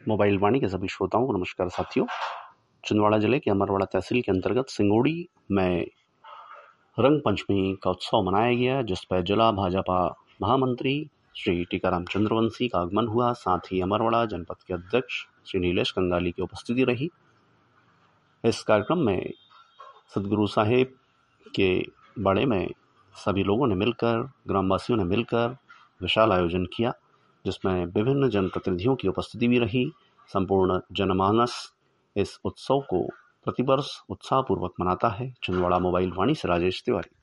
Mobile वाणी के सभी श्रोताओं को नमस्कार साथियों। छिंदवाड़ा जिले के अमरवाड़ा तहसील के अंतर्गत सिंगोड़ी में रंग पंचमी का उत्सव मनाया गया, जिस पर जिला भाजपा महामंत्री श्री टीकाराम चंद्रवंशी का आगमन हुआ। साथ ही अमरवाड़ा जनपद के अध्यक्ष श्री नीलेश कंगाली की उपस्थिति रही। इस कार्यक्रम में सदगुरु साहेब के बाड़े में सभी लोगों ने मिलकर, ग्रामवासियों ने मिलकर विशाल आयोजन किया, जिसमें विभिन्न जनप्रतिनिधियों की उपस्थिति भी रही। संपूर्ण जनमानस इस उत्सव को प्रतिवर्ष उत्साहपूर्वक मनाता है। छिंदवाड़ा मोबाइल वाणी से राजेश तिवारी।